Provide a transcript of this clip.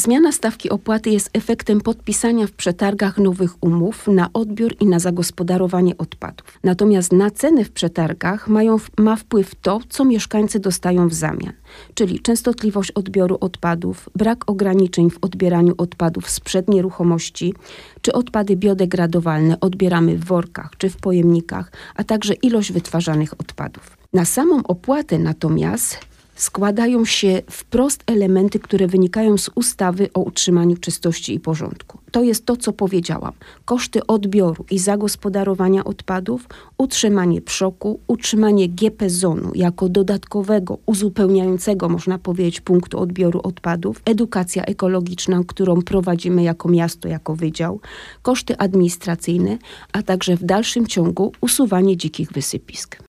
Zmiana stawki opłaty jest efektem podpisania w przetargach nowych umów na odbiór i na zagospodarowanie odpadów. Natomiast na ceny w przetargach ma wpływ to, co mieszkańcy dostają w zamian, czyli częstotliwość odbioru odpadów, brak ograniczeń w odbieraniu odpadów sprzed nieruchomości, czy odpady biodegradowalne odbieramy w workach czy w pojemnikach, a także ilość wytwarzanych odpadów. Na samą opłatę natomiast składają się wprost elementy, które wynikają z ustawy o utrzymaniu czystości i porządku. To jest to, co powiedziałam. Koszty odbioru i zagospodarowania odpadów, utrzymanie PSZOK-u, utrzymanie GP-zonu jako dodatkowego, uzupełniającego, można powiedzieć, punktu odbioru odpadów, edukacja ekologiczna, którą prowadzimy jako miasto, jako wydział, koszty administracyjne, a także w dalszym ciągu usuwanie dzikich wysypisk.